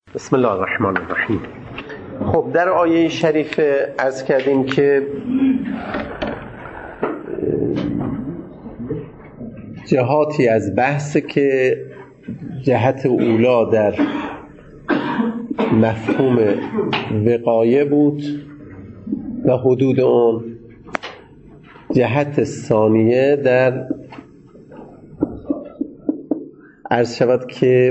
بسم الله الرحمن الرحیم. خب در آیه شریف عرض کردیم که جهاتی از بحث که جهت اولا در مفهوم وقایه بود و حدود اون، جهت ثانیه در عرض شود که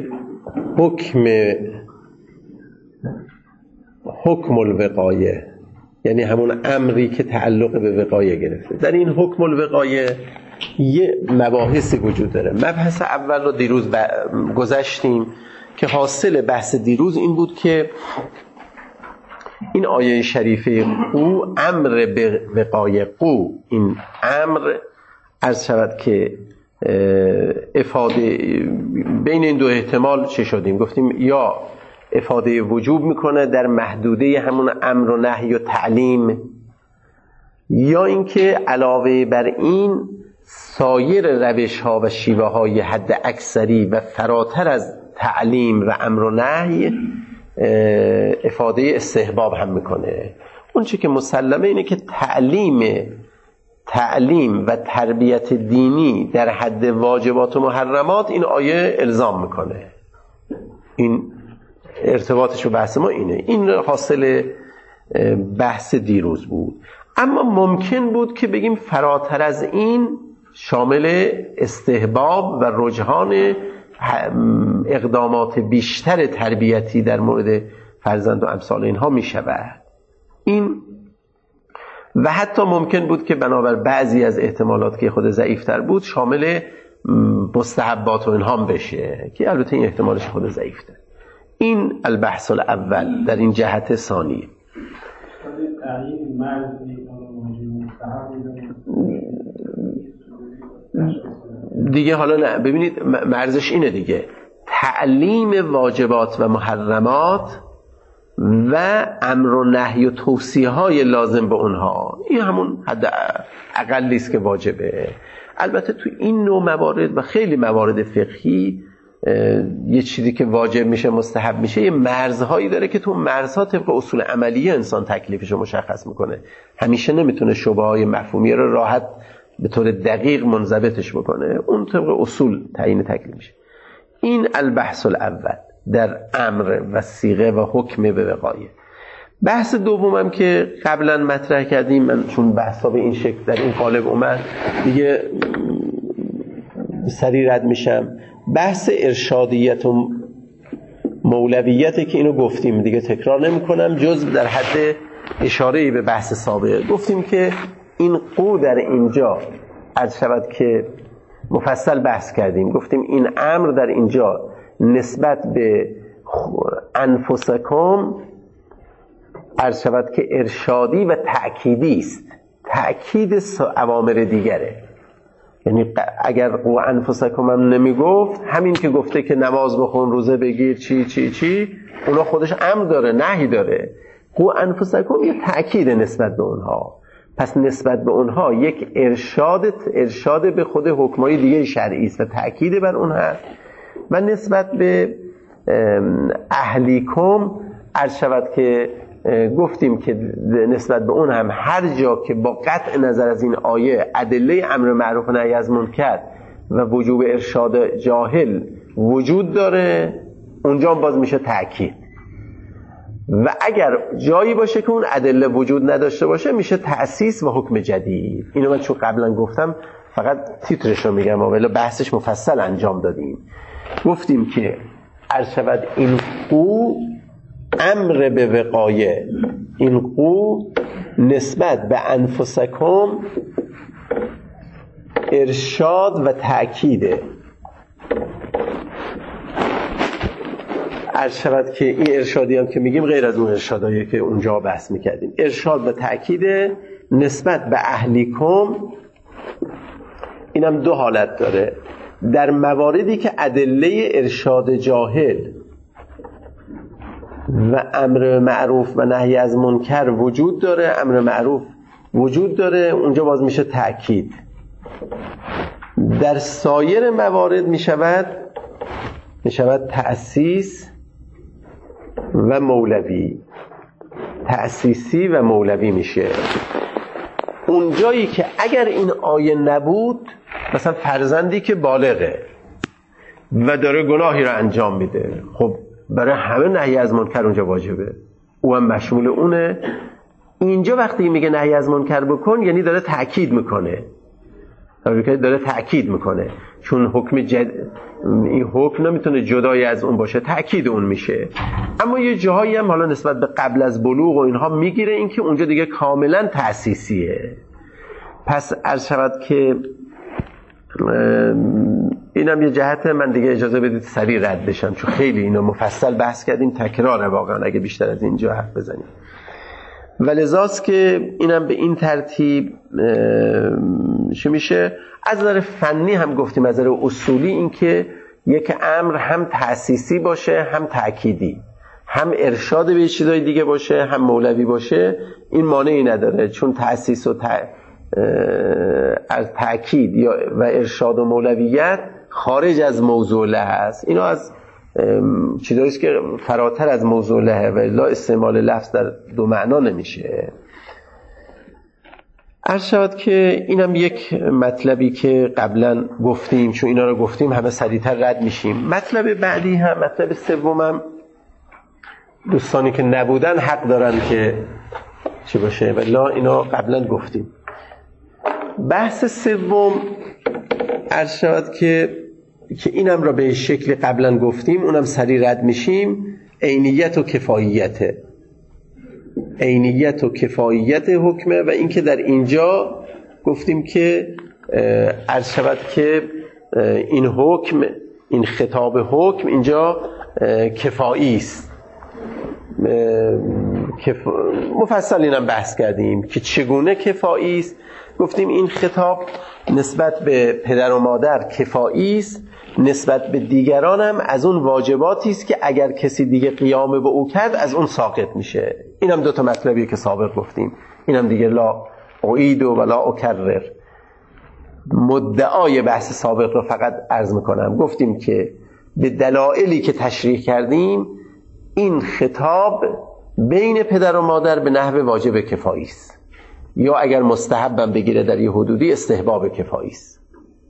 حکم الوقایه، یعنی همون امری که تعلق به وقایه گرفته. در این حکم الوقایه یه مباحثی وجود داره. مبحث اول رو دیروز گذشتیم که حاصل بحث دیروز این بود که این آیه شریفه قو، امر به وقایه قو، این امر عرض شود که افاده بین این دو احتمال چه شدیم؟ گفتیم یا افاده وجوب میکنه در محدوده همون امر و نهی و تعلیم، یا اینکه علاوه بر این سایر روش ها و شیوه های حد اکثری و فراتر از تعلیم و امر و نهی افاده استحباب هم میکنه. اون چی که مسلمه اینه که تعلیم و تربیت دینی در حد واجبات و محرمات این آیه الزام میکنه. این ارتباطش و بحث ما اینه. این حاصل بحث دیروز بود. اما ممکن بود که بگیم فراتر از این شامل استحباب و رجحان اقدامات بیشتر تربیتی در مورد فرزند و امثال اینها می شود. این و حتی ممکن بود که بنابر بعضی از احتمالات که خود ضعیفتر بود شامل مستحبات و اینها بشه، که البته این احتمالش خود ضعیفتر. این البحث الاول در این جهت ثانیه. دیگه حالا نه، ببینید مرزش اینه دیگه، تعلیم واجبات و محرمات و امر و نهی و توصیه های لازم به اونها، این همون حد اقلی است که واجبه. البته تو این نوع موارد و خیلی موارد فقهی یه چیزی که واجب میشه مستحب میشه یه مرزهایی داره که تو مرزها طبق اصول عملیه انسان تکلیفش رو مشخص میکنه. همیشه نمیتونه شبهه‌های مفهومی رو راحت به طور دقیق منضبطش بکنه، اون طبق اصول تعیین تکلیف میشه. این البحث الاول در امر و صیغه و حکم به وقایه. بحث دومم که قبلا مطرح کردیم، من چون بحثا به این شکل در این قالب اومد دیگه سریع رد میشم، بحث ارشادیت و مولویته که اینو گفتیم دیگه تکرار نمی کنم، جز در حد اشاره‌ای به بحث سابقه. گفتیم که این قو در اینجا عرض شود که مفصل بحث کردیم، گفتیم این امر در اینجا نسبت به انفسکم عرض شود که ارشادی و تأکیدی است، تأکید اوامر دیگره. یعنی اگر قو انفسکم هم نمی گفت، همین که گفته که نماز بخون، روزه بگیر، چی اونا خودش امر داره، نهی داره. قو انفسکم یه تأکید نسبت به اونها، پس نسبت به اونها یک ارشاد به خود حکمای دیگه شرعی است و تأکید بر اونها. و نسبت به اهلیکم عرض شود که گفتیم که نسبت به اون هم هر جا که با قطع نظر از این آیه ادله امر معروف و نهی از منکر و وجوب ارشاد جاهل وجود داره، اونجا باز میشه تأکید. و اگر جایی باشه که اون ادله وجود نداشته باشه میشه تأسیس و حکم جدید. اینو من چون قبلا گفتم فقط تیترش رو میگم، ولی بحثش مفصل انجام دادیم. گفتیم که عرض شود این قو امر به وقایه، این قو نسبت به انفسکم ارشاد و تأکیده. عرض شود که این ارشادی هم که میگیم غیر از اون ارشادایی که اونجا بحث میکردیم، ارشاد و تأکیده نسبت به اهلیکم. اینم دو حالت داره. در مواردی که ادله ارشاد جاهل و امر معروف و نهی از منکر وجود داره، امر معروف وجود داره، اونجا باز میشه تأکید. در سایر موارد میشود تأسیس و مولوی، تأسیسی و مولوی میشه. اون جایی که اگر این آیه نبود، مثلا فرزندی که بالغه و داره گناهی رو انجام میده، خب برای همه نهی از منکر اونجا واجبه، او هم مشمول اونه. اینجا وقتی میگه نهی از منکر بکن، یعنی داره تأکید میکنه، چون این حکم نمیتونه جدای از اون باشه، تأکید اون میشه. اما یه جاهایی هم حالا نسبت به قبل از بلوغ و اینها میگیره، این که اونجا دیگه کاملا تأسیسیه. پس عرض شود که اینم یه جهت، من دیگه اجازه بدید سریع رد بشم چون خیلی اینو مفصل بحث کردیم، تکراره واقعا اگه بیشتر از اینجا حرف بزنیم. ولذاست که اینم به این ترتیب چه میشه، از نظر فنی هم گفتیم، از نظر اصولی، این که یک امر هم تأسیسی باشه هم تأکیدی، هم ارشاد به چیزای دیگه باشه هم مولوی باشه، این مانعی نداره، چون تأسیس و از تأکید یا و ارشاد و مولویت خارج از موضوع له است. اینا از چیزایی است که فراتر از موضوع له و الا استعمال لفظ در دو معنا نمیشه. عرض شود که اینم یک مطلبی که قبلا گفتیم، چون اینا رو گفتیم همه سریعتر رد میشیم. مطلب بعدی هم، مطلب سومم، دوستانی که نبودن حق دارن که چی باشه، ولی اینا قبلا گفتیم. بحث سوم عرض شود که اینم را به شکل قبلا گفتیم، اونم سریع رد میشیم. عینیت و کفاییته، عینیت و کفاییت حکمه، و اینکه در اینجا گفتیم که عرض شود که این حکم، این خطاب حکم اینجا کفایی است. مفصل اینم بحث کردیم که چگونه کفایی است. گفتیم این خطاب نسبت به پدر و مادر کفایی است، نسبت به دیگران هم از اون واجباتی است که اگر کسی دیگه قیام به او کرد از اون ساقط میشه. اینم دو تا مطلبیه که سابق گفتیم، اینم دیگه لا اعید و لا اکرر. مدعای بحث سابق رو فقط عرض میکنم. گفتیم که به دلایلی که تشریح کردیم این خطاب بین پدر و مادر به نحو واجب کفایی است، یا اگر مستحبم بگیره در یه حدودی استحباب کفایی است.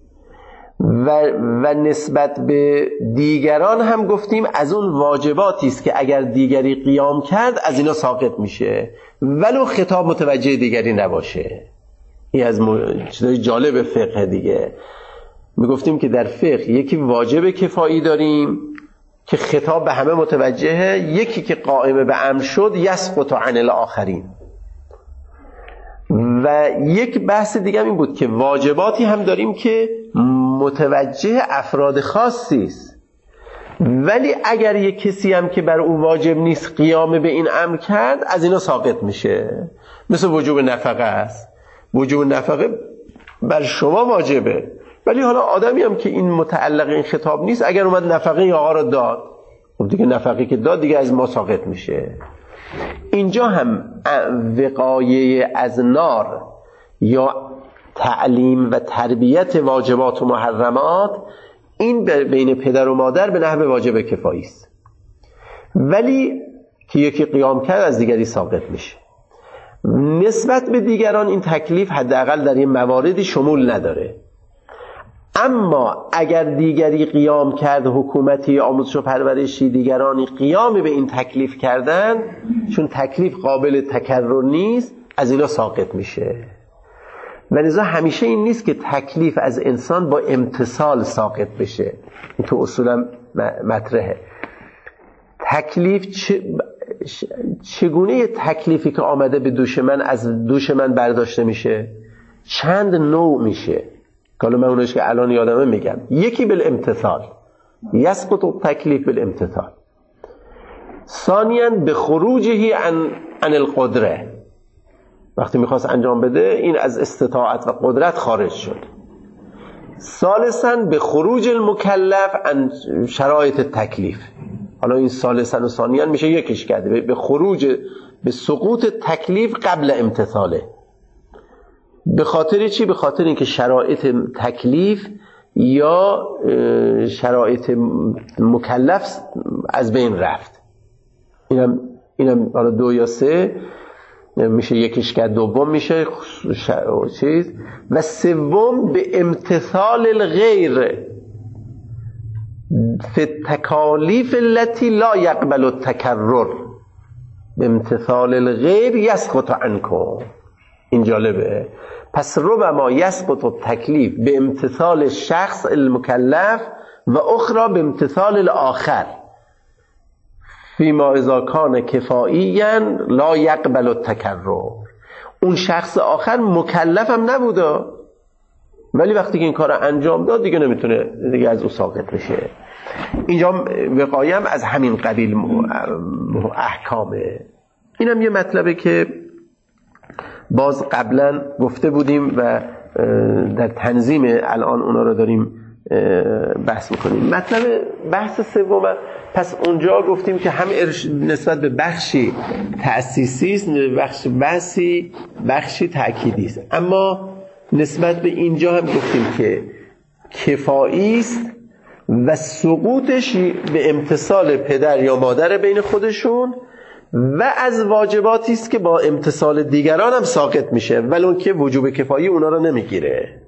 و نسبت به دیگران هم گفتیم از اون واجباتی است که اگر دیگری قیام کرد از اینا ساقط میشه ولو خطاب متوجه دیگری نباشه. این از چیزای جالب فقه دیگه. میگفتیم که در فقه یکی واجب کفایی داریم که خطاب به همه متوجهه، یکی که قائم به امر شد یسقط عن الاخرین، و یک بحث دیگه این بود که واجباتی هم داریم که متوجه افراد خاصی است، ولی اگر یک کسی هم که بر او واجب نیست قیام به این امر کرد از اینا ساقط میشه. مثل وجوب نفقه است. وجوب نفقه بر شما واجبه، ولی حالا آدمی هم که این متعلق این خطاب نیست اگر اومد نفقه این آقا رو داد، خب دیگه نفقه که داد دیگه از ما ساقط میشه. اینجا هم وقایه از نار یا تعلیم و تربیت واجبات و محرمات، این بین پدر و مادر به نحو واجب کفایی است، ولی که یکی قیام کرد از دیگری ساقط میشه. نسبت به دیگران این تکلیف حداقل در این مواردی شمول نداره. اما اگر دیگری قیام کرد، حکومتی، آموزش و پرورشی، دیگرانی قیام به این تکلیف کردن، چون تکلیف قابل تکرر نیست از اینا ساقط میشه. و لذا همیشه این نیست که تکلیف از انسان با امتثال ساقط بشه. این تو اصولا مطرحه. تکلیف چگونه تکلیفی که آمده به دوش من از دوش من برداشته میشه؟ چند نوع میشه که حالا من اونش که الان یادمه میگم. یکی بالامتثال، یسقط التکلیف بالامتثال. ثانیاً به خروجه عن القدره، وقتی میخواست انجام بده این از استطاعت و قدرت خارج شد. ثالثاً به خروج المکلف عن شرایط تکلیف. حالا این ثالثاً و ثانیاً میشه یکیش کرده، به خروج، به سقوط تکلیف قبل امتثاله. به خاطر چی؟ به خاطر اینکه شرایط تکلیف یا شرایط مکلف از بین رفت. اینم حالا 2 یا 3 میشه، یکیش که دوم میشه چیز. و سوم به امتثال الغیر فی التکالیف التي لا يقبل التکرر، به امتثال الغیر یسقط عنکم. این جالبه. پس ربما یسقط التکلیف به امتثال شخص المکلف و اخرى به امتثال الاخر فیما اذا کان کفائیا لا یقبل التکرر. اون شخص آخر مکلف هم نبوده، ولی وقتی که این کار انجام داد دیگه نمیتونه دیگه از او ساقط بشه. اینجا وقایه هم از همین قبیل احکامه. اینم یه مطلبه که باز قبلا گفته بودیم و در تنظیم الان اونا رو داریم بحث میکنیم. مطلب بحث سوم، پس اونجا گفتیم که هم نسبت به بخشی تأسیسی است، بخشی تأکیدی است، اما نسبت به اینجا هم گفتیم که کفایی است و سقوطش به امتثال پدر یا مادر بین خودشون و از واجباتی است که با امتثال دیگران هم ساقط میشه، ولو که وجوب کفایی اونا رو نمیگیره.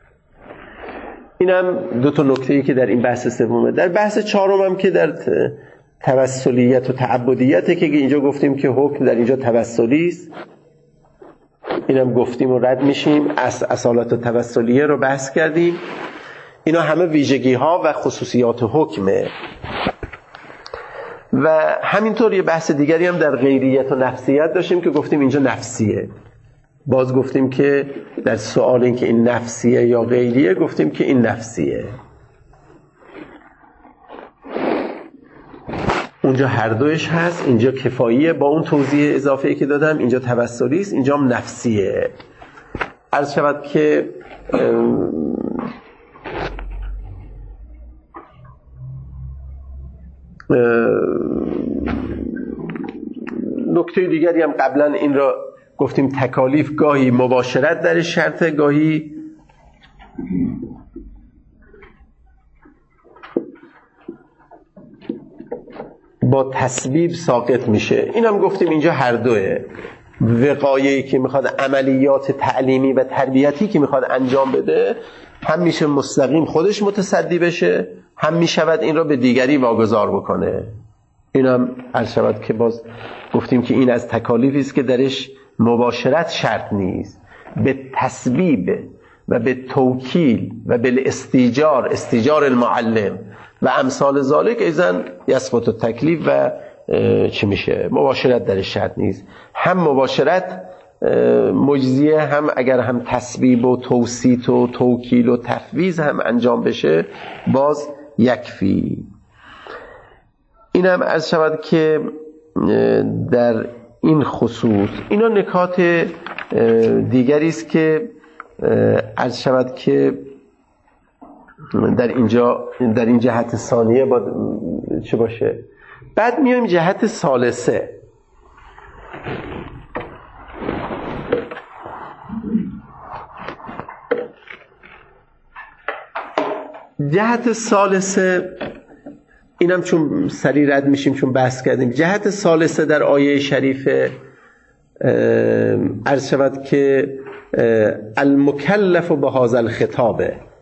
اینم 2 نکته‌ای که در این بحث سومه. در بحث چهارم هم که در توسلیت و تعبدیته که اینجا گفتیم که حکم در اینجا توسلی است، اینم گفتیم و رد میشیم. اصالت و توسلیه رو بحث کردیم. اینا همه ویژگی ها و خصوصیات حکمه. و همینطور یه بحث دیگری هم در غیریت و نفسیت داشتیم که گفتیم اینجا نفسیه. باز گفتیم که در سوال این که این نفسیه یا غیریه، گفتیم که این نفسیه. اونجا هر دوش هست. اینجا کفاییه با اون توضیح اضافه‌ای که دادم، اینجا توسلی است، اینجا هم نفسیه. عرض شود که نکته دیگری هم قبلا این را گفتیم، تکالیف گاهی مباشرت در شرطه، گاهی با تسبیب ساقط میشه. اینم گفتیم اینجا هر دوه. وقایعی که میخواد عملیات تعلیمی و تربیتی که میخواد انجام بده، هم میشه مستقیم خودش متصدی بشه، هم میشود این را به دیگری واگذار بکنه. اینم عرض شود که باز گفتیم که این از تکالیفی است که درش مباشرت شرط نیست. به تسبیب و به توکیل و به استیجار المعلم و امثال ذالک ایزن یسقط التکلیف و چی میشه مباشرت درش شرط نیست. هم مباشرت مجزیه، هم اگر هم تسبیب و توسیط و توکیل و تفویض هم انجام بشه باز یکفی. اینم عرض شود که در این خصوص اینا نکات دیگری است که عرض شود که در این جهت ثانیه باید چه باشه. بعد میایم جهت ثالثه. جهت ثالثه اینم چون سریع رد میشیم چون بحث کردیم. جهت ثالثه در آیه شریفه عرض شود که المکلف بهذا الخطاب،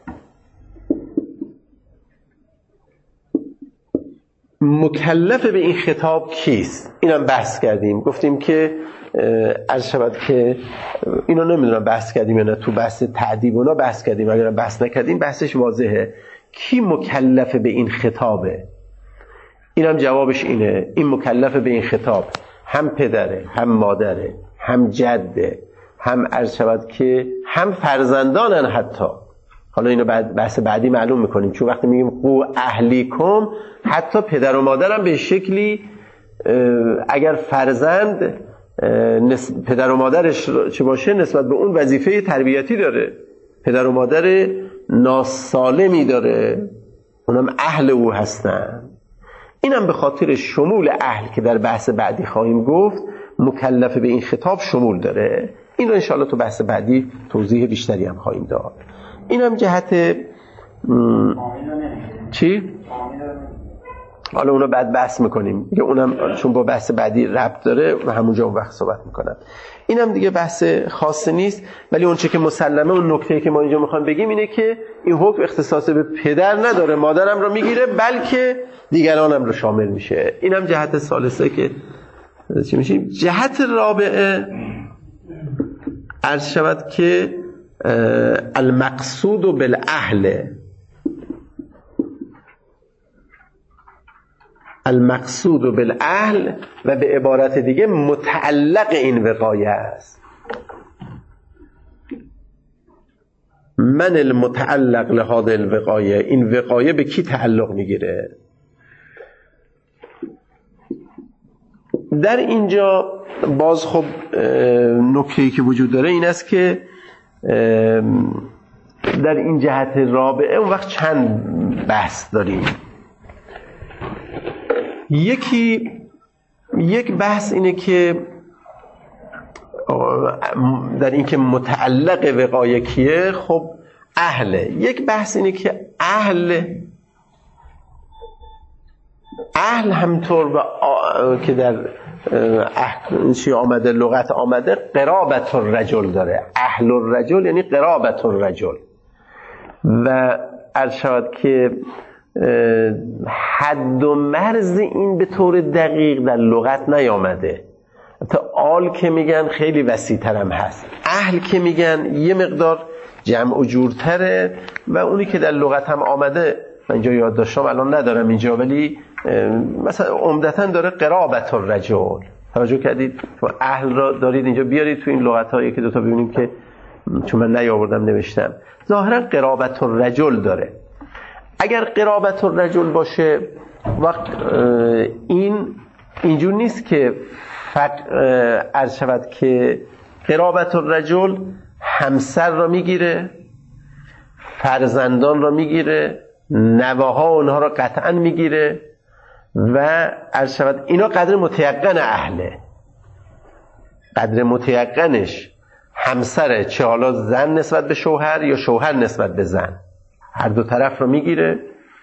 مکلف به این خطاب کیست؟ اینم بحث کردیم. گفتیم که عرض شود که اینو نمیدونم بحث کردیم یا نه، تو بحث تعدیب اونا بحث کردیم، اگر بحث نکردیم بحثش واضحه. کی مکلف به این خطابه؟ اینم جوابش اینه، این مکلف به این خطاب هم پدره، هم مادره، هم جده، هم عرض شود که هم فرزندانن. حتی حالا اینو بحث بعدی معلوم میکنیم، چون وقتی میگیم قو اهلیکم، حتی پدر و مادرم به شکلی اگر فرزند پدر و مادرش چه باشه نسبت به اون وظیفه تربیتی داره، پدر و مادر ناسالمی داره، اونم اهل او هستن. اینم به خاطر شمول اهل که در بحث بعدی خواهیم گفت، مکلف به این خطاب شمول داره. این رو انشاءالله تو بحث بعدی توضیح بیشتری هم خواهیم داد. اینم جهت چی؟ حالا اونو بعد بحث میکنیم که اونم چون با بحث بعدی ربط داره و همونجا اون وقت صحبت میکنم. اینم دیگه بحث خاصی نیست، ولی اون چه که مسلمه، اون نکته‌ای که ما اینجا میخوام بگیم اینه که این حکم اختصاص به پدر نداره، مادرم رو میگیره، بلکه دیگرانم رو شامل میشه. اینم جهت ثالثه که چی میشه. جهت رابعه عرض شود که المقصود بالاهل، المقصود بالاهل و به عبارت دیگه متعلق این وقایه است. من المتعلق لهذه الوقایه، این وقایه به کی تعلق میگیره؟ در اینجا باز خب نکته‌ای که وجود داره این است که در این جهت رابعه اون وقت چند بحث داریم. یک بحث اینه که در این که متعلق وقایه کیه، خب اهله. یک بحث اینه که اهل همطور که در چی آمده، لغت آمده، قرابت الرجل داره. اهل الرجل یعنی قرابت الرجل، و عرض شود که حد و مرز این به طور دقیق در لغت نیامده. تا آل که میگن خیلی وسیع‌تر هم هست، اهل که میگن یه مقدار جمع و جورتره، و اونی که در لغت هم آمده من اینجا یاد داشتم الان ندارم اینجا، ولی مثلا عمدتاً داره قرابت الرجل. توجه کردید؟ اهل را دارید اینجا بیارید تو این لغت‌ها یکی دو تا ببینیم که چون من نیاوردم نوشتم. ظاهرا قرابت الرجل داره. اگر قرابت الرجل باشه وقت اینجور نیست که عرض شود که قرابت الرجل همسر را میگیره، فرزندان را میگیره، نواها اونها را قطعا میگیره، و عرض شود اینا قدر متیقن اهله. قدر متیقنش همسره، چه حالا زن نسبت به شوهر یا شوهر نسبت به زن، هر دو طرف رو میگیره،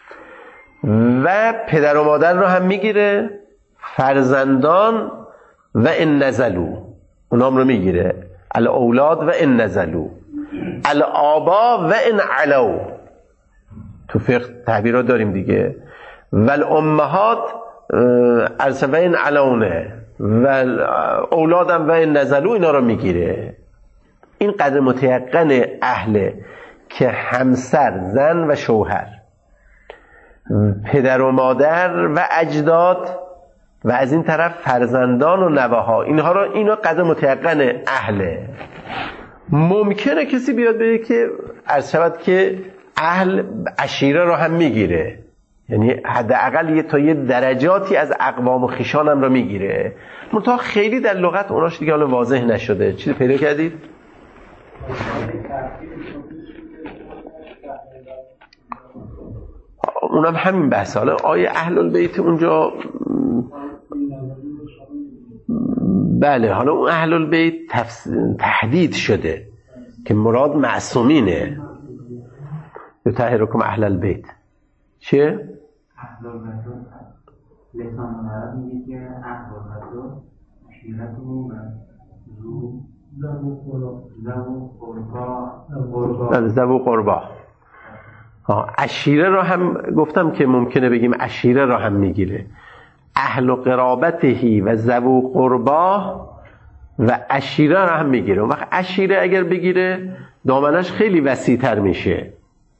و پدر و مادر رو هم میگیره، فرزندان و ان نزلوا اونام رو میگیره، الاولاد و ان نزلوا، الآبا و ان علوا، تو فقه تعبیرات داریم دیگه، والامهات عرض و ان علونه، و اولادم و ان نزلوا، اینا رو میگیره. این قدر متیقن اهله که همسر، زن و شوهر، پدر و مادر و اجداد، و از این طرف فرزندان و نواها، اینا قدر متیقن اهله. ممکنه کسی بیاد بگه که عرض شود که اهل عشیره رو هم میگیره، یعنی حداقل تا یه درجاتی از اقوام و خیشانم رو میگیره، منتها خیلی در لغت اوناش دیگه حالا واضح نشده. چیزی پیدا کردید؟ اونم همین بحث. حالا آیه اهل البیت اونجا بله، حالا اون اهل البیت تحدید شده که مراد معصومینه. یطهرکم اهل البیت چه؟ اهل الرجل لسان عرب میگه که اهل الرجل عشیرته و ذو قربا. عشیره رو هم گفتم که ممکنه بگیم عشیره رو هم میگیره، اهل و قرابتهی و ذو قربا و عشیره رو هم میگیره. اون وقت عشیره اگر بگیره دامنش خیلی وسیع‌تر میشه.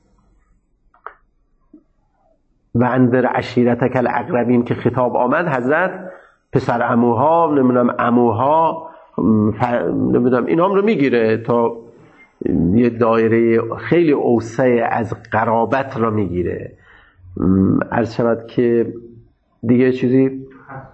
و انذر عشیرتک الاقربین که خطاب آمد، حضرت پسر عموها، نمیدونم عموها، نمیدونم اینام رو میگیره، تا یه دایره خیلی اوسع از قرابت را میگیره. عرض شود که دیگه چیزی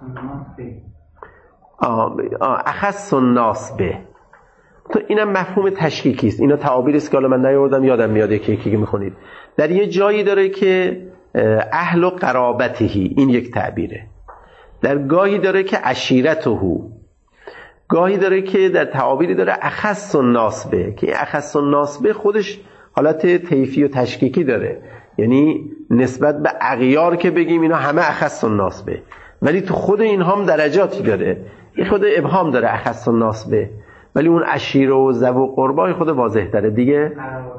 اخص الناس به، تو اینم مفهوم تشکیکی است. اینا تعابیری است که حالا من نیاوردم، یادم میاد یکی که میخونید. در یه جایی داره که اهل و قرابتهی، این یک تعبیره. در گاهی داره که عشیرته، گاهی داره که در تعابیری داره اخص الناس به، که اخص الناس به خودش حالت طیفی و تشکیکی داره، یعنی نسبت به اغیار که بگیم اینا همه اخص الناس به، ولی تو خود اینها هم درجاتی داره، این خود ابهام داره اخص الناس به، ولی اون عشیره و ذو القربا خود واضح تره دیگه.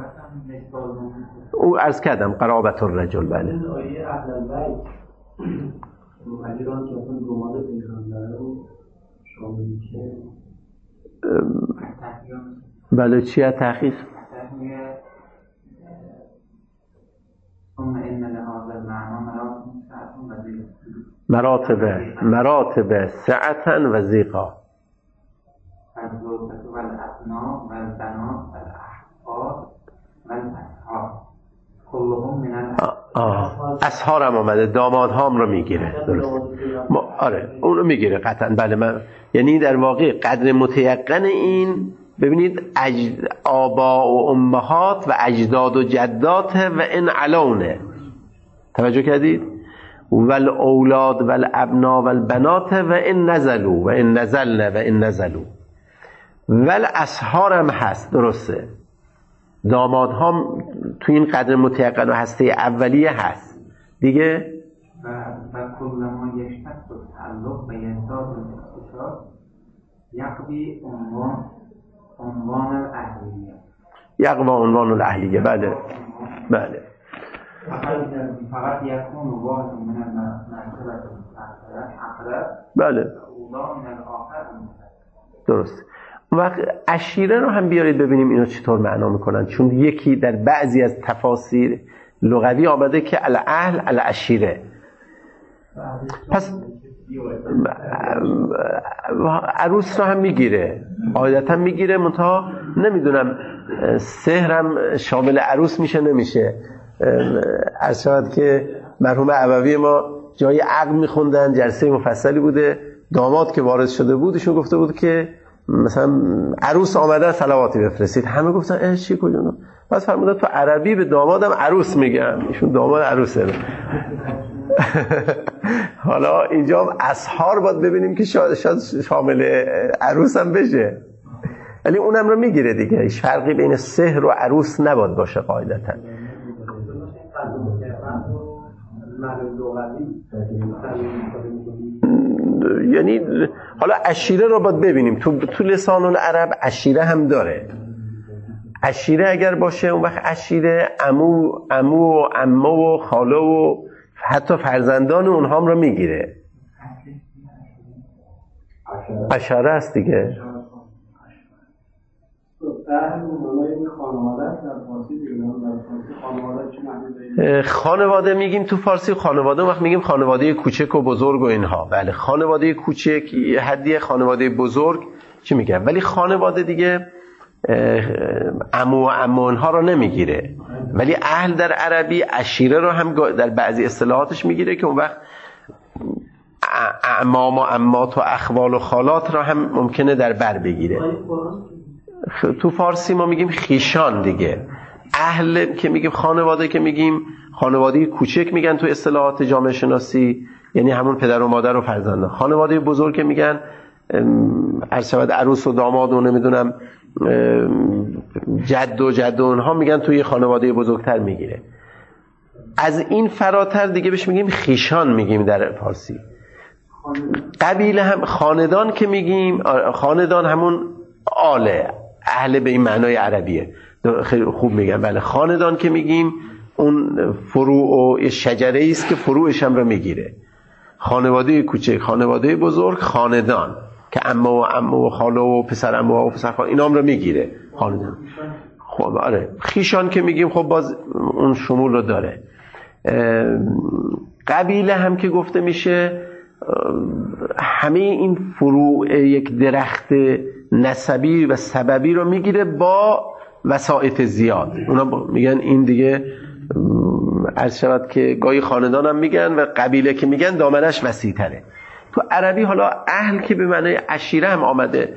او عرض کردم قرابت الرجل. بله این آیه اهل البیت مهاجران که اصلا داماد پیغمبر رو شامل میشه. بله چی از تحقیق؟ مراتب سعتن و زیقا الزوجة والأبناء والبنات والأحفاد والأصهار كلهم من اصهار هم آمده، داماد هم رو میگیره. درست آره اون رو میگیره قطعا. بله من یعنی در واقع قدر متیقن این ببینید آبا و امهات و اجداد و جدات و ان علونه، توجه کردید؟ ول اولاد ول ابنا ول بنات و ان نزلوا و ان نزلنا و ان نزلوا ول اصهار هم هست. درسته داماد هم تو این قدر متیقن و هسته اولیه هست دیگه. و کل ما یشتد و تعلق و یزداد الاختصاص یقضی عنوان الاهلیه. یقضی عنوان الاهلیه. بله بله. فقط یکون واحد من المرتبه الاخره. بله اولا من الاخر. درست. اون وقت عشیره رو هم بیارید ببینیم اینا چطور معنا میکنن، چون یکی در بعضی از تفاسیر لغوی آمده که الاهل العشیره. پس عروس رو هم میگیره، عادتا میگیره، منتها نمیدونم سحرم شامل عروس میشه نمیشه. از شاید که مرحوم عبوی ما جای عقد میخوندن، جلسه مفصلی بوده، داماد که وارد شده بودشون گفته بود که مثلا عروس آمده صلواتی بفرستید، همه گفتن چی کجا؟ پس فرمودن تو عربی به دامادم عروس میگم، ایشون داماد عروسه. حالا اینجا هم اصهار باید ببینیم که شاید شامل عروس هم بشه، ولی اونم رو میگیره دیگه. هیچ فرقی بین سحر و عروس نباید باشه قاعدتا. یعنی حالا عشیره رو باید ببینیم تو لسان العرب عشیره هم داره. عشیره اگر باشه اون وقت عشیره عمو و عمه و خاله و حتی فرزندان اونها هم رو میگیره. عشره است دیگه. خانواده میگیم تو فارسی خانواده، وقت میگیم خانواده کوچک و بزرگ و اینها. بله خانواده کوچک حدیه، خانواده بزرگ چی میگم، ولی خانواده دیگه عمو و عمونها رو نمیگیره. ولی اهل در عربی عشیره رو هم در بعضی اصطلاحاتش میگیره که اون وقت اعمام و عمات و اخوال و خالات رو هم ممکنه در بر بگیره. تو فارسی ما میگیم خیشان دیگه. اهل که میگیم خانواده که میگیم خانواده کوچک میگن تو اصطلاحات جامعه شناسی، یعنی همون پدر و مادر و فرزندان. خانواده بزرگ که میگن ارشد عروس و داماد و نمیدونم جد و اونها میگن توی خانواده بزرگتر میگیره. از این فراتر دیگه بهش میگیم خیشان میگیم در فارسی. قبیله هم خاندان که میگیم، خاندان همون آله اهل به این معنای عربیه، خیلی خوب میگن. بله خاندان که میگیم اون فروع و شجره ای است که فروعش هم رو میگیره. خانواده کوچک، خانواده بزرگ، خاندان که عمه و عمه و خاله و پسر عمه و پسر خاله اینا هم رو میگیره خاندان. خب آره خیشان که میگیم خب باز اون شمول رو داره. قبیله هم که گفته میشه همه این فروع یک درخت نسبی و سببی رو میگیره با وسائط زیاد. اونا میگن این دیگه عرض شود که گاهی خاندان هم میگن و قبیله که میگن دامنش وسیع تره. تو عربی حالا اهل که به معنای عشیره هم آمده.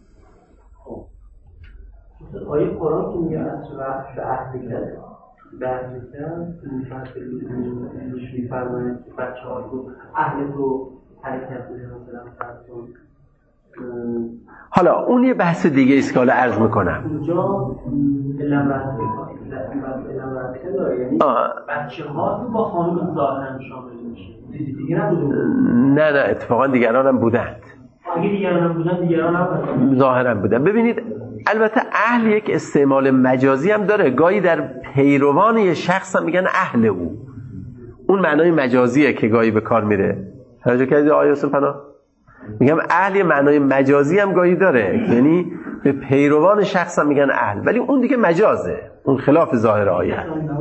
آیه قرآن که میگه از وقت اهل کرد برمیتن میفرمایید میفرمایید بچه ها رو اهل رو حرکت بده مثلا فرسون حالا اون یه بحث دیگه است که حالا عرض میکنم. اونجا علمت داره، یعنی بچه ها تو با خانم ظاهرا شامل میشه دیگه نه اتفاقا دیگران هم بودند. اگه دیگران هم بودن دیگران هم ظاهرا بودن. ببینید البته اهل یک استعمال مجازی هم داره، گاهی در پیروان یه شخص هم میگن اهل او، اون معنای مجازیه که گاهی به کار میره. توجه کردید آقای حسین پناه؟ میگم اهل یه معنای مجازی هم گاهی داره، یعنی به پیروان شخص هم میگن اهل، ولی اون دیگه مجازه، اون خلاف ظاهر آیه.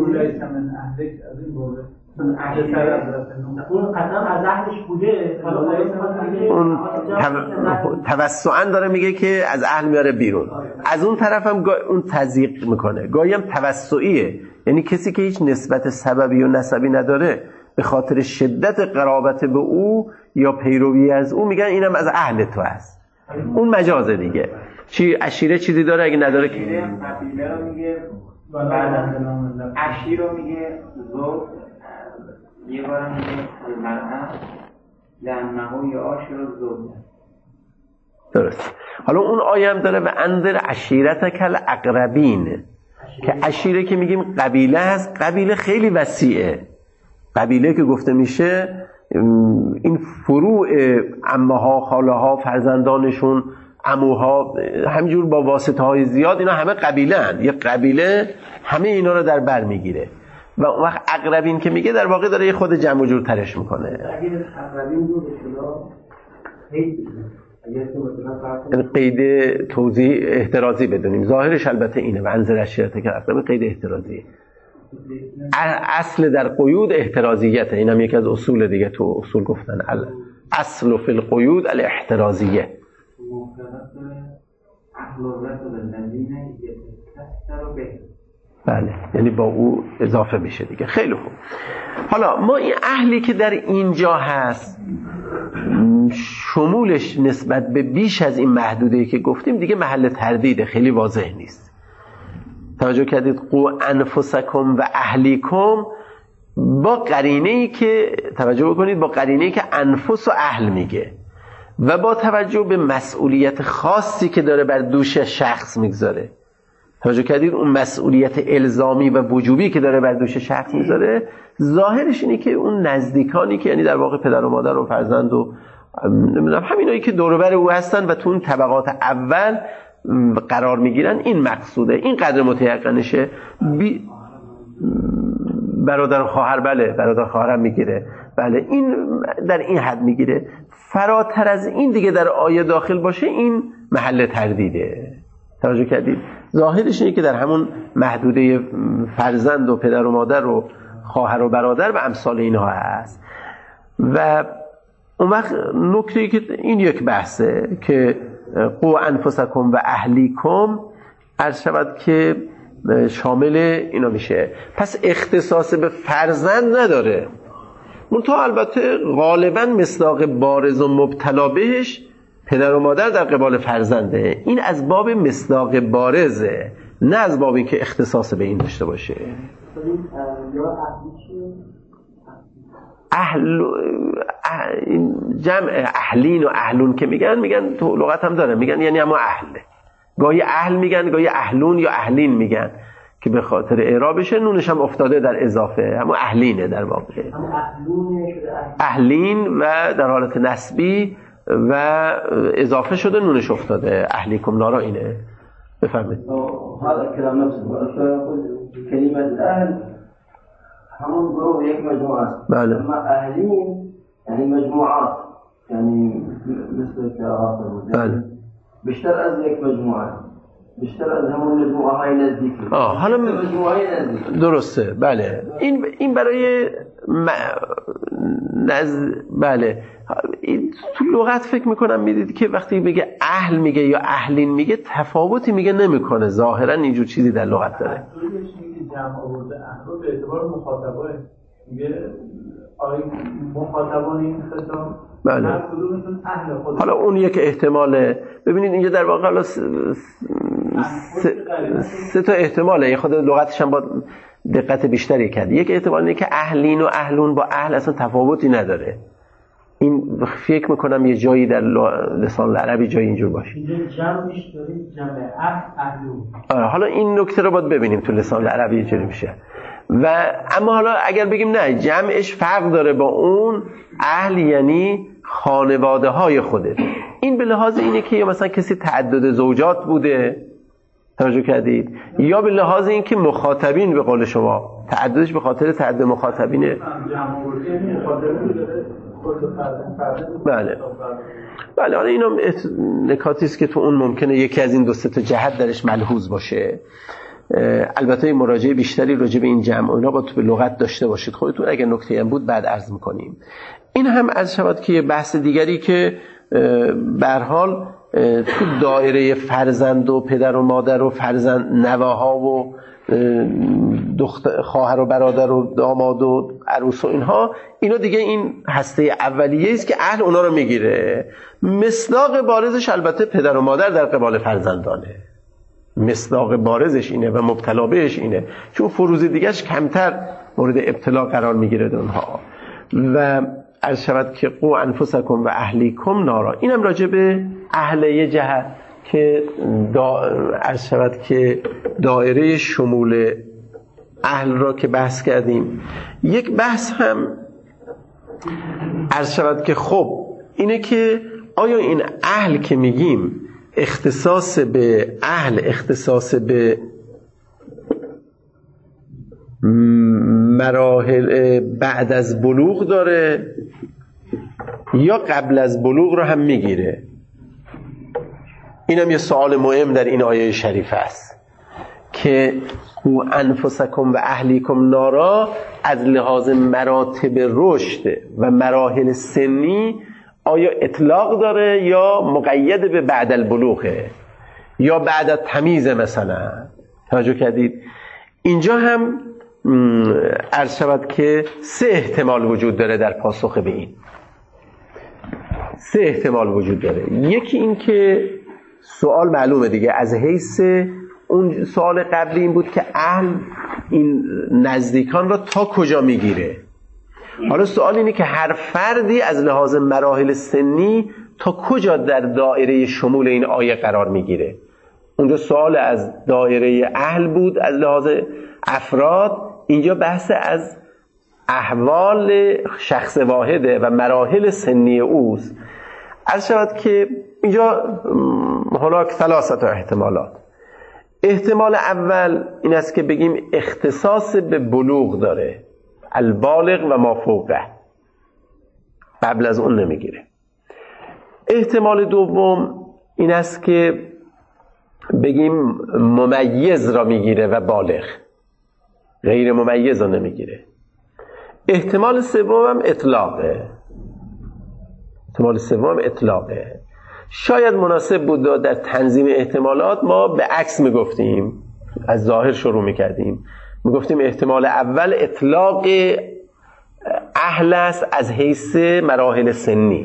اون قطعا از اهلش بوده، اون توسعاً داره میگه که از اهل میاره بیرون. از اون طرف هم اون تضییق میکنه، گاهی هم توسعیه، یعنی کسی که هیچ نسبت سببی و نسبی نداره به خاطر شدت قرابت به او یا پیروی از او میگن اینم از اهل تو هست. اون مجازه دیگه. چی عشیره چیزی داره؟ اگه نداره که قبیله رو میگه، عشیر رو میگه زوج، یه بار میگه المرأة لأنه یعاشر الزوج. درست. حالا اون آیه هم داره و انذر عشیرتک الاقربین، که عشیره که میگیم قبیله هست، قبیله خیلی وسیعه. قبیله که گفته میشه این فروع عمه‌ها، خاله‌ها، فرزندانشون، عموها، همینجور با واسطه های زیاد، اینا همه قبیله هست. یه قبیله همه اینا رو در بر میگیره و اون وقت اقربین که میگه در واقع داره یه خود جمع و جور ترش میکنه. اگر اقربین رو به قید توضیح احترازی بدونیم، ظاهرش البته اینه و انذر عشیرتک الاقربین قید احترازی. اصل در قیود احترازیته، اینم یکی از اصول دیگه تو اصول گفتن، اصل فی القیود الاحترازیه. بله، یعنی با او اضافه میشه دیگه. خیلی خوب. حالا ما این اهلی که در اینجا هست شمولش نسبت به بیش از این محدوده‌ای که گفتیم دیگه محل تردیده، خیلی واضح نیست. توجه کردید؟ قو انفسکم و اهلیکم با قرینه‌ای که توجه بکنید، با قرینه‌ای که انفس و اهل میگه و با توجه به مسئولیت خاصی که داره بر دوش شخص میگذاره. توجه کردید؟ اون مسئولیت الزامی و وجوبی که داره بر دوش شخص میذاره، ظاهرش اینه که اون نزدیکانی که یعنی در واقع پدر و مادر و فرزند و نمیدونم همینایی که دور و بر او هستن و تو اون طبقات اول قرار میگیرن، این مقصوده، این قدر متیقنشه. برادر و خواهر، بله برادر خواهرم میگیره، بله این در این حد میگیره. فراتر از این دیگه در آیه داخل باشه این محل تردیده. توجه کردید؟ ظاهرش اینه که در همون محدوده فرزند و پدر و مادر و خواهر و برادر و امثال اینها هست. و اون وقت نکته‌ای که این یک بحثه که قو انفسکم و اهلیکم عرض شود که شامل اینا میشه. پس اختصاص به فرزند نداره، منتها البته غالبا مصداق بارز و مبتلا بهش پدر و مادر در قبال فرزنده. این از باب مصداق بارزه، نه از باب این که اختصاص به این داشته باشه. جمع اهلین و اهلون که میگن تو لغت هم داره، میگن یعنی اما اهل. گاهی اهل میگن، گاهی اهلون یا اهلین میگن که به خاطر اعرابش نونش هم افتاده در اضافه، اما اهلینه در واقع. اهلین و در حالت نسبی و اضافه شده نونش افتاده. اهلیکم نارا اینه. بفرمایید. هذا كلام نفسه. كلمة اهل همون گروه یک مجموعه است. بله. اما اهلین یعنی مجموعات، یعنی مثل که آقا بود. بله. بیشتر از یک مجموعه، بیشتر از همون مجموعه های نزدیکی. حالا مجموعه نزدیک. درسته. بله. این برای بله. تو لغت فکر میکنم میدید که وقتی بگه اهل میگه یا اهلین میگه تفاوتی میگه نمیکنه، ظاهرا اینجور چیزی در لغت داره. جمع آورده اهل به اعتبار مخاطبه میگه مخاطبان این خطاب بله. هر کدومشون اهل خود. حالا اون یک احتماله. ببینید اینجا در واقع حالا سه تا احتماله، یه خود لغتش هم با دقت بیشتری کرد. یک احتمال اینه که اهلین و اهلون با اهل اصلا تفاوتی نداره، این فکر میکنم یه جایی در لسان العربی جایی اینجور باشه. اینجا جمعش داریم جمع اهلو. حالا این نکته رو باید ببینیم تو لسان العربی چجوری میشه. و اما حالا اگر بگیم نه جمعش فرق داره با اون، اهل یعنی خانواده های خوده. این به لحاظ اینه که یا مثلا کسی تعدد زوجات بوده، توجه کردید، یا به لحاظ این که مخاطبین به قول شما تعددش به خاطر تعدد مخاطبینه. بله بله. حالا اینا نکاتی است که تو اون ممکنه یکی از این دو سه تا جهت درش ملحوظ باشه. البته مراجعه بیشتری راجع به این جمع و اینا با تو به لغت داشته باشید خودتون، اگر نکته هم بود بعد عرض میکنیم. این هم از شود که یه بحث دیگری که به هر حال تو دایره فرزند و پدر و مادر و فرزند نواها و خواهر و برادر و داماد و عروس و اینها، اینا دیگه این هسته اولیه است که اهل اونا رو میگیره. مصداق بارزش البته پدر و مادر در قبال فرزندانه، مصداق بارزش اینه و مبتلا بهش اینه، چون فروض دیگهش کمتر مورد ابتلا قرار میگیره اونها. و عرض شود که قو انفسکم و اهلیکم نارا، اینم راجع به اهل یه جهت که عرض شود که دایره شمول اهل را که بحث کردیم. یک بحث هم عرض شود که خب اینه که آیا این اهل که میگیم اختصاص به اهل اختصاص به مراحل بعد از بلوغ داره یا قبل از بلوغ رو هم میگیره؟ اینم یه سوال مهم در این آیه شریف است که قو انفسکم و اهلیکم نارا از لحاظ مراتب رشد و مراحل سنی آیا اطلاق داره یا مقید به بعد البلوغه یا بعد از تمیز مثلا؟ توجه کردید؟ اینجا هم عرض شود که سه احتمال وجود داره در پاسخ به این. سه احتمال وجود داره. یکی این که سوال معلومه دیگه، از حیث اون سوال قبلی این بود که اهل این نزدیکان را تا کجا میگیره. حالا سوال اینه که هر فردی از لحاظ مراحل سنی تا کجا در دایره شمول این آیه قرار میگیره. اونجا سوال از دایره اهل بود از لحاظ افراد، اینجا بحث از احوال شخص واحده و مراحل سنی اوست. عرض شود که اینجا هناک ثلاثه احتمالات. احتمال اول این است که بگیم اختصاص به بلوغ داره، البالغ و ما فوقه، قبل از اون نمیگیره. احتمال دوم این است که بگیم ممیز را میگیره و بالغ، غیر ممیز را نمیگیره. احتمال سوم هم اطلاقه. احتمال سوم اطلاقه. شاید مناسب بود در تنظیم احتمالات ما به عکس میگفتیم، از ظاهر شروع میکردیم، میگفتیم احتمال اول اطلاق اهل است از حیث مراحل سنی،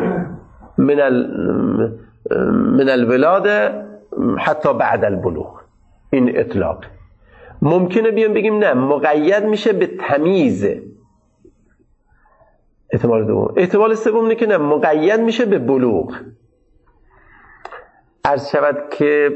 من الولاده حتی بعد البلوغ، این اطلاق. ممکنه بیان بگیم نه، مقید میشه به تمیز. احتمال دوم. احتمال سوم اینه که نه، مقید میشه به بلوغ. عرض شود که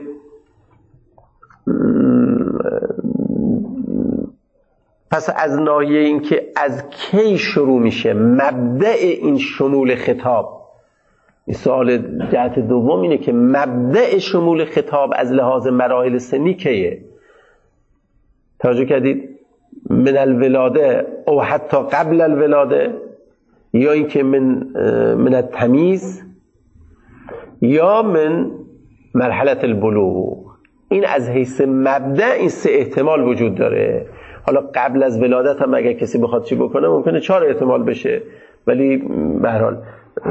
پس از ناحیه این که از کی شروع میشه مبدأ این شمول خطاب، این سوال جهت دوم اینه که مبدأ شمول خطاب از لحاظ مراحل سنی کیه؟ توجه کردید؟ من الولاده او حتی قبل الولاده، یا این که من التمیز، یا من مرحله البلوغ. این از حیث مبدأ این سه احتمال وجود داره. حالا قبل از ولادت هم اگر کسی بخواد چی بکنه ممکنه 4 احتمال بشه، ولی به هر حال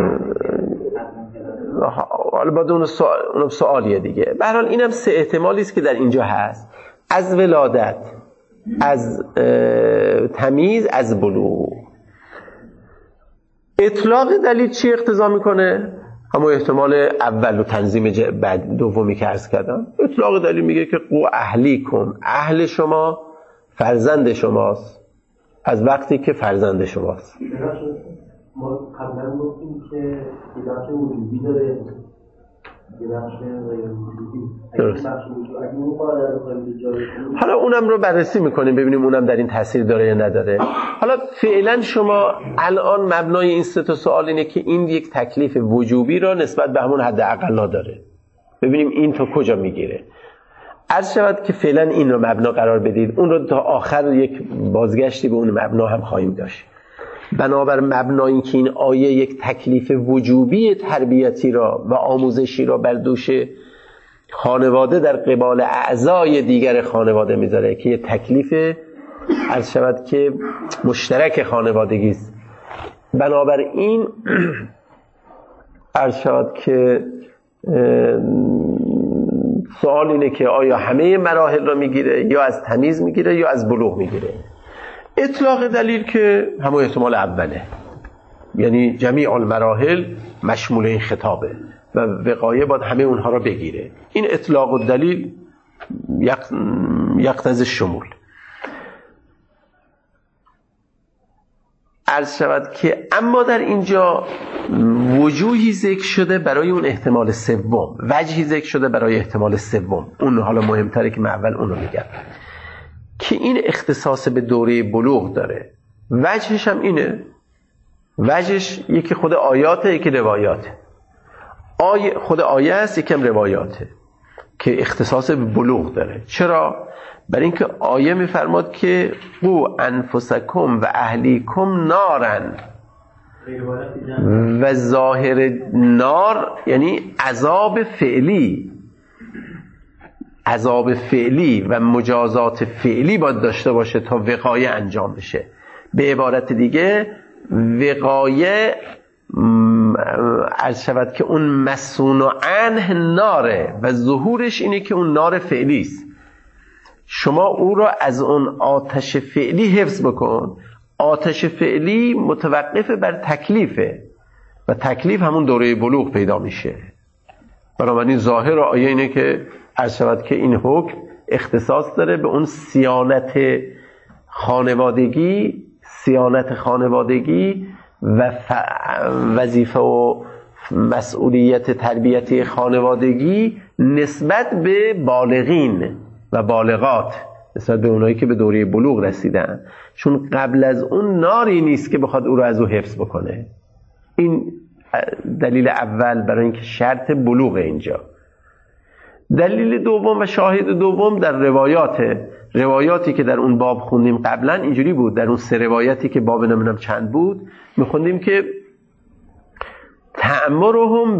حالا بعد اون سوالیه دیگه. به هر حال اینم 3 احتمالی است که در اینجا هست، از ولادت، از تمیز، از بلوغ. اطلاق دلیل چی اقتضا میکنه؟ همون احتمال اول و تنظیم بعد دومی که عرض کردم. اطلاق دلیل میگه که قو اهلیکم، اهل شما فرزند شماست از وقتی که فرزند شماست. ما قبلا گفتیم که بخش وجودی داره، بخش غیر وجودی. درست. حالا اونم رو بررسی میکنیم ببینیم اونم در این تاثیر داره یا نداره. حالا فعلا شما الان مبنای این سه تا سوال اینه که این یک تکلیف وجوبی را نسبت به همون حد اقلا داره. ببینیم این تا کجا میگیره. عرض شود که فعلا این رو مبنا قرار بدید، اون رو تا آخر یک بازگشتی به اون مبنا هم خواهیم داشت. بنابر مبنای این که این آیه یک تکلیف وجوبی تربیتی را و آموزشی را بر دوش خانواده در قبال اعضای دیگر خانواده میذاره که یه تکلیف عرض شود که مشترک خانوادگی است. بنابراین عرض شود که سوال اینه که آیا همه مراحل را میگیره یا از تمیز میگیره یا از بلوغ میگیره. اطلاق دلیل که همون احتمال اوله، یعنی جمیع المراحل مشمول این خطابه و وقایه باید همه اونها را بگیره. این اطلاق الدلیل یقتضی الشمول. عرض شود که اما در اینجا وجوهی ذکر شده برای اون احتمال سوم، وجهی ذکر شده برای احتمال سوم. اون حالا مهمتره که من اول اون رو میگم که این اختصاص به دوره بلوغ داره. وجهش هم اینه، وجهش یکی خود آیاته یکی روایاته. خود آیه است یکم روایاته که اختصاص به بلوغ داره. چرا؟ برای اینکه آیه میفرماد که قو انفسکم و اهلیکم نارن و ظاهر نار یعنی عذاب فعلی، عذاب فعلی و مجازات فعلی باید داشته باشه تا وقایه انجام بشه. به عبارت دیگه وقایه عرض شود که اون مسون عنه ناره و ظهورش اینه که اون نار فعلی است. شما او را از اون آتش فعلی حفظ بکن. آتش فعلی متوقف بر تکلیفه و تکلیف همون دوره بلوغ پیدا میشه. بنابراین ظاهر آیه اینه که عرض شود که این حکم اختصاص داره به اون صیانت خانوادگی و وظیفه و مسئولیت تربیتی خانوادگی نسبت به بالغین و بالغات، نسبت به اونایی که به دوره بلوغ رسیدن، چون قبل از اون ناری نیست که بخواد او رو از او حفظ بکنه. این دلیل اول برای اینکه شرط بلوغ اینجا. دلیل دوم و شاهد دوم در روایاتی که در اون باب خوندیم قبلا اینجوری بود. در اون سه روایتی که باب نمیدونم چند بود میخوندیم که تأمرهم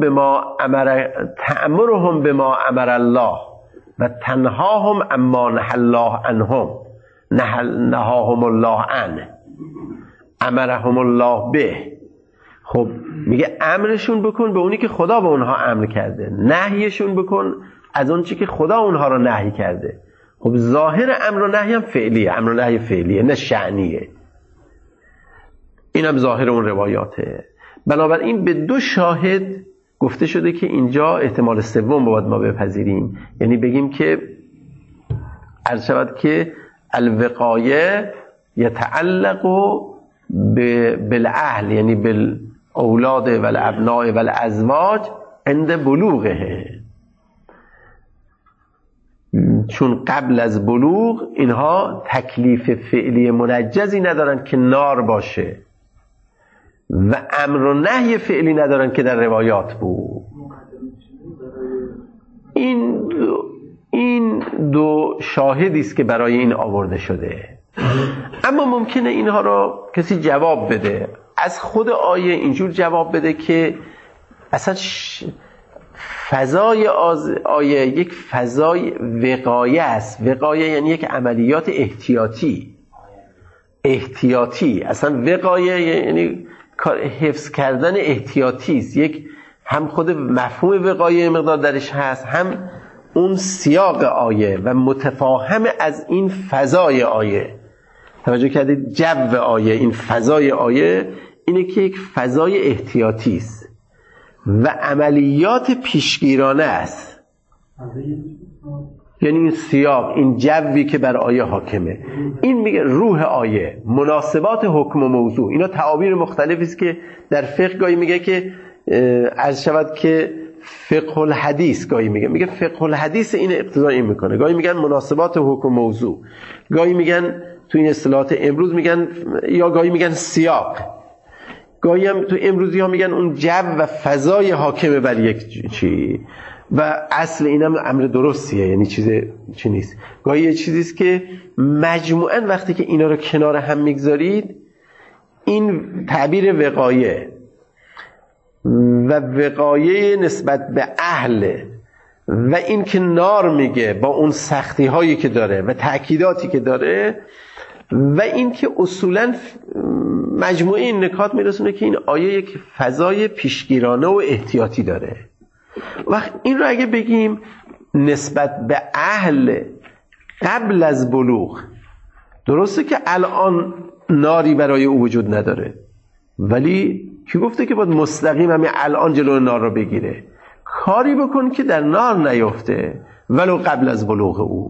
بما امر الله و تنهاهم اما نهى الله عنهم نهاهم الله عنه امرهم الله به. خب میگه امرشون بکن به اونی که خدا به اونها امر کرده، نهیشون بکن از اون چی که خدا اونها رو نهی کرده. خب ظاهر امر و نهی هم فعلیه، امر و نهی فعلیه نه شأنیه. اینم ظاهر اون روایاته. بنابراین به دو شاهد گفته شده که اینجا احتمال سوم باید ما بپذیریم، یعنی بگیم که عرض شود که الوقایه یتعلق بالاهل یعنی بالاولاد و الابناء و الازواج عند بلوغه، چون قبل از بلوغ اینها تکلیف فعلی منجزی ندارن که نار باشه و امر و نهی فعلی ندارن که در روایات بود. این دو شاهدی است که برای این آورده شده. اما ممکنه اینها رو کسی جواب بده، از خود آیه اینجور جواب بده که اصلا فضای آیه یک فضای وقایه است. وقایه یعنی یک عملیات احتیاطی. اصلا وقایه یعنی حفظ کردن احتیاطی است. یک هم خود مفهوم وقایه مقدار درش هست، هم اون سیاق آیه و متفاهم از این فضای آیه. توجه کردید؟ جو آیه، این فضای آیه اینه که یک فضای احتیاطی است و عملیات پیشگیرانه است. یعنی این سیاق، این جوی که بر آیه حاکمه. این میگه روح آیه، مناسبات حکم و موضوع. اینا تعابیر مختلفی است که در فقه گاهی میگه که عرض شود که فقه الحدیث، گاهی میگه فقه الحدیث این اقتضا این میکنه، گاهی میگن مناسبات حکم و موضوع، گاهی میگن تو این اصطلاحات امروز میگن، یا گاهی میگن سیاق، گاهی هم تو امروزی ها میگن اون جو و فضای حاکمه بر یک چی. و اصل اینم امر درستیه، یعنی چی نیست. گاهی یه چیزیست که مجموعاً وقتی که اینا رو کنار هم میگذارید، این تعبیر وقایه و وقایه نسبت به اهل و این که نار میگه با اون سختی هایی که داره و تأکیداتی که داره و این که اصولاً مجموعه این نکات میرسونه که این آیه یک فضای پیشگیرانه و احتیاطی داره. وقت این رو اگه بگیم نسبت به اهل قبل از بلوغ، درسته که الان ناری برای او وجود نداره، ولی کی گفته که باید مستقیم همین الان جلو نار رو بگیره؟ کاری بکن که در نار نیفته ولو قبل از بلوغ او.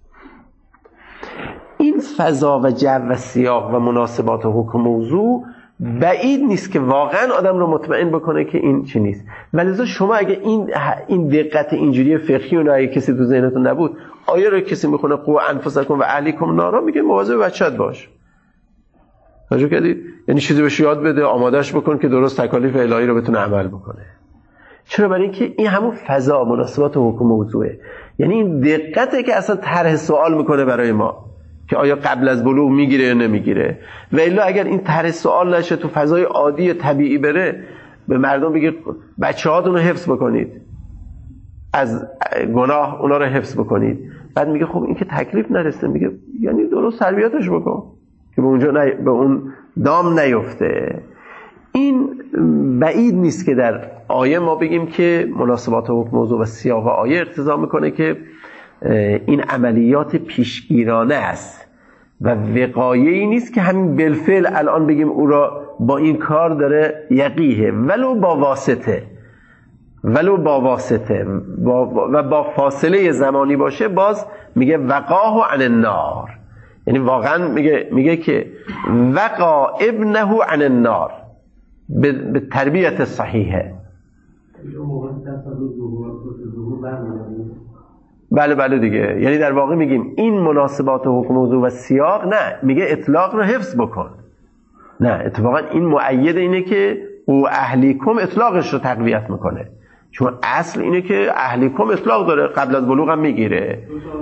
این فضا و جو و سیاق و مناسبات حکم موضوع بعید نیست که واقعا آدم رو مطمئن بکنه که این چی نیست. ولی شما اگه این دقت اینجوری فقهی و اگه کسی تو ذهنتون نبود، آیه رو کسی میخونه قوا انفسکم و اهلیکم نارا، میگه مواظب بچه‌ت باش. توجه کردید؟ یعنی چیزی بهش یاد بده، آمادهش بکن که درست تکالیف الهی رو بتونه عمل بکنه. چرا؟ برای اینکه این همون فضا مناسبات حکم موضوعه. یعنی این دقته که اصلا طرح سوال میکنه برای ما که آیا قبل از بلوغ میگیره یا نمیگیره. و الا اگر این طرح سوال نشه، تو فضای عادی طبیعی بره، به مردم بگه بچه‌هاتون رو حفظ بکنید، از گناه اونا رو حفظ بکنید، بعد میگه خب این که تکلیف نرسته، میگه یعنی درست تربیتش بکن که به اونجا به اون دام نیفته. این بعید نیست که در آیه ما بگیم که مناسبات حکم موضوع و سیاق آیه اقتضا میکنه که این عملیات پیشگیرانه است و وقایعی نیست که همین بالفعل الان بگیم او را با این کار داره یقیه، ولو با واسطه و با فاصله زمانی باشه، باز میگه وقاه عن النار. یعنی واقعا میگه که وقا ابنه عن النار به تربیت صحیحه. بله دیگه. یعنی در واقع میگیم این مناسبات حکم موضوع و سیاق، نه میگه اطلاق رو حفظ بکن، نه اتفاقا این مؤید اینه که او اهلیکم اطلاقش رو تقویت میکنه، چون اصل اینه که اهلیکم اطلاق داره، قبل از بلوغ هم میگیره.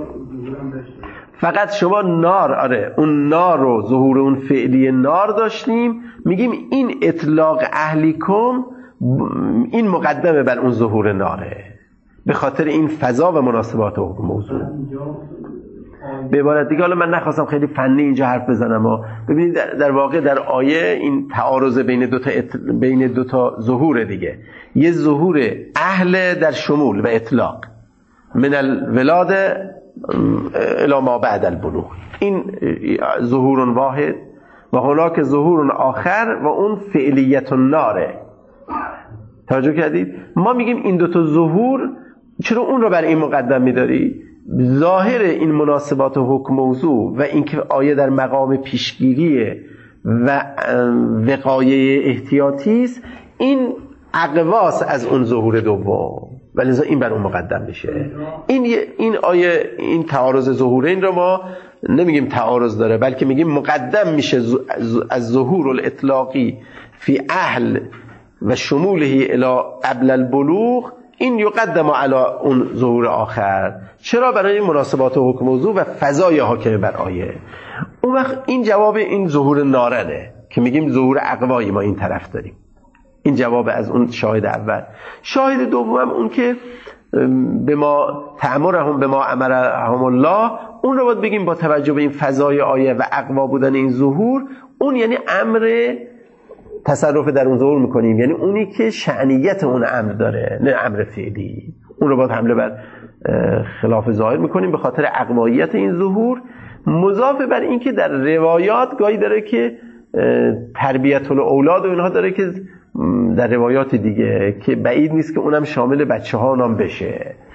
فقط شما نار، اون نار رو ظهور اون فعلی نار داشتیم، میگیم این اطلاق اهلیکم این مقدمه بر اون ظهور ناره، به خاطر این فضا و مناسبات حکم موضوع. به عبارت دیگه، حالا من نخواستم خیلی فنی اینجا حرف بزنم، اما ببینید در واقع در آیه این تعارض بین دو تا ظهور دیگه، یه ظهور اهل در شمول و اطلاق، من الولاد الی ما بعد البلوغ، این ظهور واحد، و هناک ظهور آخر و اون فعلیت الناره. توجه کردید؟ ما میگیم این دو تا ظهور، چرا اون رو بر این مقدم میداری؟ ظاهر این مناسبات و حکم موضوع و اینکه آیه در مقام پیشگیری و وقایع احتیاطی است، این اقواس از اون ظهور دوم، ولی این بر اون مقدم میشه. این آیه، این تعارض ظهورین رو ما نمیگیم تعارض داره، بلکه میگیم مقدم میشه از ظهور الاطلاقی فی اهل و شموله الی قبل البلوغ، این یقدم علی اون ظهور آخر. چرا؟ برای مناسبات حکم موضوع و فضای حاکم بر آیه. اون وقت این جواب این ظهور نارنه که میگیم ظهور اقوایی ما این طرف داریم. این جواب از اون شاهد اول. شاهد دوم اون که به ما تأمرهم به ما امرهم الله، اون رو باید بگیم با توجه به این فضای آیه و اقوا بودن این ظهور، اون یعنی امر تصرف در اون ظهور میکنیم، یعنی اونی که شأنیت اون امر داره، نه امر فعلی. اون رو باید حمله بر خلاف ظاهر میکنیم به خاطر اقواییت این ظهور، مضاف بر این که در روایات گاهی داره که تربیت الاولاد و اینها داره که در روایات دیگه که بعید نیست که اونم شامل بچه ها نام بشه.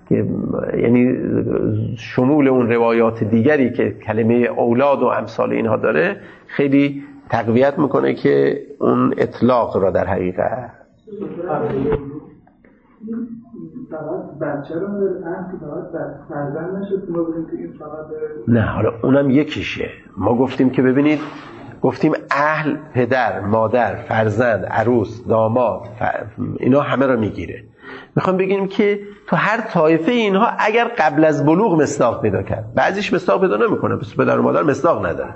که یعنی شمول اون روایات دیگری که کلمه اولاد و امثال اینها داره خیلی تقویت میکنه که اون اطلاق را در حقیقت بچه رو فرزند نشد ما بودیم که این فقط نه. حالا اونم یکیشه. ما گفتیم که ببینید، گفتیم اهل پدر، مادر، فرزند، عروس، داماد، اینا همه را میگیره. میخوام بگیم که تو هر طایفه اینها اگر قبل از بلوغ مصداق پیدا کرد، بعضیش مصداق پیدا نمیکنه، پس پدر و مادر مصداق نداره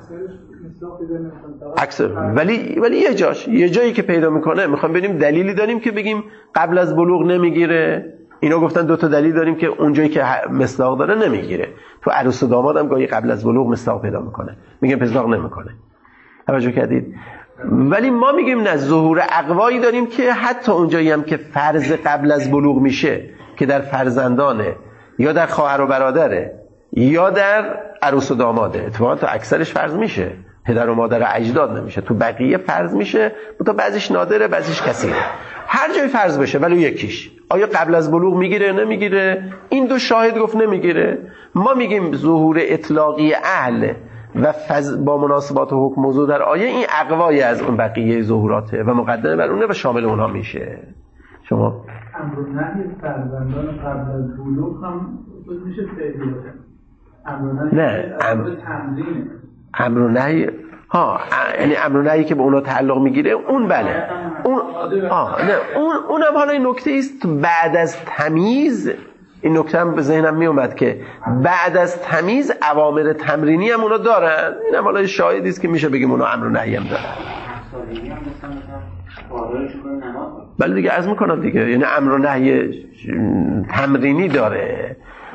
اکثر، ولی یه جایی که پیدا میکنه. میخوام ببینیم دلیلی داریم که بگیم قبل از بلوغ نمیگیره. اینا گفتن 2 تا دلیل داریم که اونجایی که مصداق داره نمیگیره. تو عروس و داماد هم گاهی قبل از بلوغ مصداق پیدا میکنه، میگن مصداق نمیکنه. توجه کردید؟ ولی ما میگیم نه، ظهور اقوایی داریم که حتی اونجایی هم که فرض قبل از بلوغ میشه که در فرزندانه یا در خواهر و برادره یا در عروس و داماده، اتفاقا تو اکثرش فرض میشه، پدر و مادر و اجداد نمیشه، تو بقیه فرض میشه، تو بعضیش نادره بعضیش کثیره. هر جای فرض بشه ولی یکیش آیا قبل از بلوغ میگیره نمیگیره، این 2 شاهد گفت نمیگیره. ما میگیم ظهور اطلاقی اهل و با مناسبات و حکم موضوع در آیه این اقوای از اون بقیه ظهوراته و مقدمه بر اونه و شامل اونها میشه. شما امر و نهی فرزندان قبل از بلوغ هم میشه فعلیه. نه امر و نهی یعنی امر و نهی که به اونا تعلق میگیره اون بله اونم حالا این نکته است. بعد از تمیز این نکته هم به ذهنم می اومد که بعد از تمیز اوامر تمرینی هم اونا دارن. اینم حالا شاهدی است که میشه بگیم اونا امر و نهی هم دارن. بله دیگه عرض میکنم دیگه، یعنی امر و نهی تمرینی داره.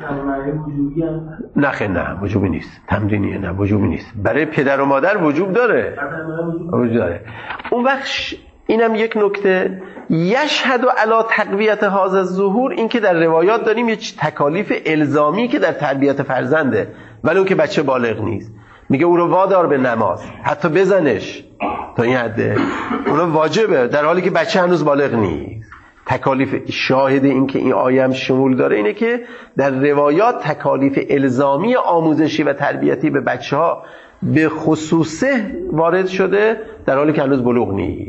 نه وجوبی نیست. تمرینیه، نه وجوبی نیست. برای پدر و مادر وجوب داره. اون وقت اینم یک نکته، یشهد علی تقویت هذا الظهور، این که در روایات داریم یه تکالیف الزامی که در تربیت فرزنده ولی اون که بچه بالغ نیست، میگه او رو وادار به نماز، حتی بزنش تا این حده، اون واجبه در حالی که بچه هنوز بالغ نیست. تکالیف شاهد این که این آیه هم شمول داره اینه که در روایات تکالیف الزامی آموزشی و تربیتی به بچه ها به خصوصه وارد شده در حالی که هنوز بلوغ نیست.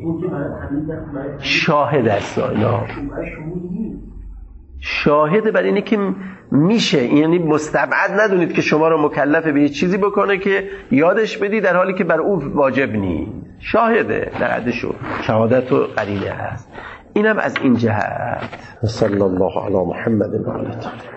شاهد است اینا، شاهد بر اینه که میشه، یعنی مستبعد ندونید که شما رو مکلف به یه چیزی بکنه که یادش بدی در حالی که بر او واجب نیست. شاهده، در حدشو شهادت و قرینه هست. اینم از این جهت. صلی الله علی محمد و آله.